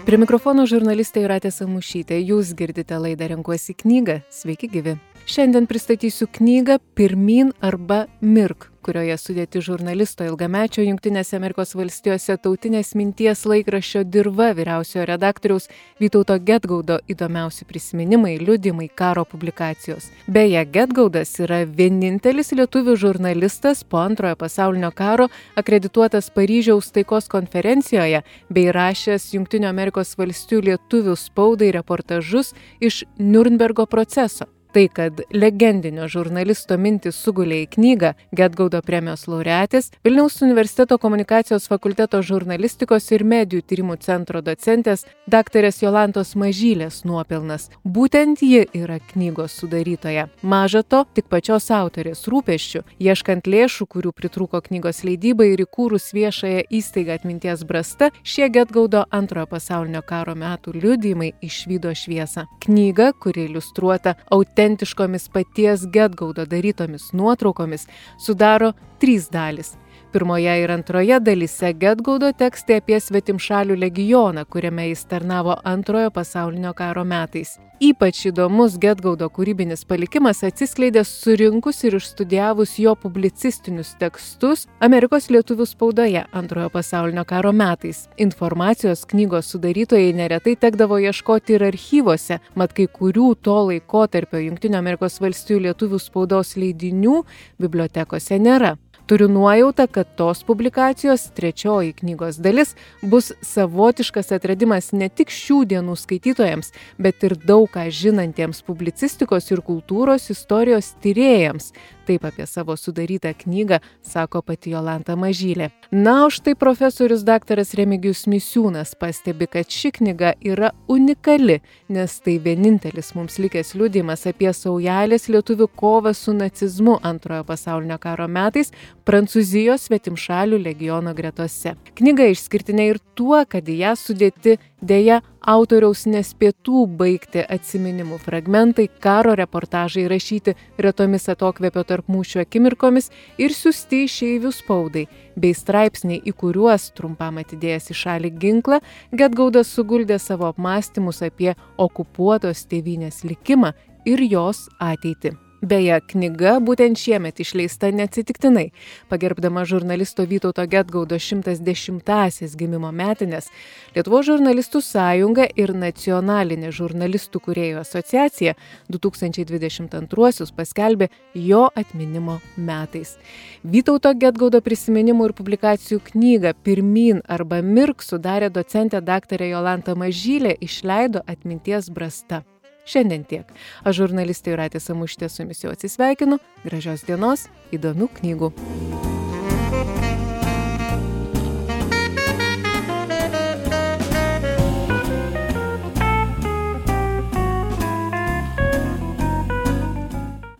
Prie mikrofono žurnalistė Jūratė Samušytė. Jūs girdite laidą Renkuosi knygą. Sveiki gyvi. Šiandien pristatysiu knygą Pirmyn arba mirk, kurioje sudėti žurnalisto ilgamečio Jungtinėse Amerikos valstijose Tautinės minties laikraščio Dirva vyriausiojo redaktoriaus Vytauto Gedgaudo įdomiausi prisiminimai, liudijimai, karo publikacijos. Beje, Gedgaudas yra vienintelis lietuvių žurnalistas po Antrojo pasaulinio karo akredituotas Paryžiaus taikos konferencijoje bei rašęs Jungtinių Amerikos valstijų lietuvių spaudai reportažus iš Niurnbergo proceso. Tai, kad legendinio žurnalisto mintis sugulė į knygą, Gedgaudo premijos laureatės, Vilniaus universiteto komunikacijos fakulteto žurnalistikos ir medijų tyrimų centro docentės daktarės Jolantos Mažylės nuopelnas. Būtent ji yra knygos sudarytoja. Maža to, tik pačios autorės rūpesčių, ieškant lėšų, kurių pritrūko knygos leidybai ir įkūrus viešąją įstaigą Atminties brasta, šie Gedgaudo Antrojo pasaulinio karo metų liudijimai išvydo šviesą. Knyga, kuri iliustruota autentiškomis paties Gedgaudo darytomis nuotraukomis, sudaro 3 dalys. Pirmoje ir antroje dalyse Gedgaudo tekstai apie svetimšalių legioną, kuriame jis tarnavo Antrojo pasaulinio karo metais. Ypač įdomus Gedgaudo kūrybinis palikimas atsiskleidė surinkus ir išstudijavus jo publicistinius tekstus Amerikos lietuvių spaudoje Antrojo pasaulinio karo metais. Informacijos knygos sudarytojai neretai tekdavo ieškoti ir archyvose, mat kai kurių to laikotarpio Jungtinių Amerikos valstijų lietuvių spaudos leidinių bibliotekose nėra. Turiu nuojautą, kad tos publikacijos, 3 knygos dalis, bus savotiškas atradimas ne tik šių dienų skaitytojams, bet ir daug ką žinantiems publicistikos ir kultūros istorijos tyrėjams. Taip apie savo sudarytą knygą sako pati Jolanta Mažylė. Na, o štai profesorius daktaras Remigijus Misiūnas pastebi, kad ši knyga yra unikali, nes tai vienintelis mums likęs liudijimas apie saujelės lietuvių kovą su nacizmu Antrojo pasaulinio karo metais Prancūzijos svetimšalių legiono gretose. Knyga išskirtinė ir tuo, kad į ją sudėti deja autoriaus nespėtų baigti atsiminimų fragmentai, karo reportažai rašyti retomis atokvėpio tarp mūšių akimirkomis ir siųsti išeivių spaudai, bei straipsniai, į kuriuos trumpam atidėjęs į šalį ginklą, Gedgaudas suguldė savo apmąstymus apie okupuotos tėvynės likimą ir jos ateitį. Beje, knyga būtent šiemet išleista neatsitiktinai. Pagerbdama žurnalisto Vytauto Gedgaudo 110-asias gimimo metines, Lietuvos žurnalistų sąjunga ir Nacionalinė žurnalistų kūrėjų asociacija 2022 paskelbė jo atminimo metais. Vytauto Gedgaudo prisiminimų ir publikacijų knygą Pirmyn arba mirk sudarė docentė daktarė Jolanta Mažylė, išleido Atminties brasta. Šiandien tiek. Aš žurnalistė Jūratė Samušytė su jumis jau atsisveikinu. Gražios dienos, įdomių knygų.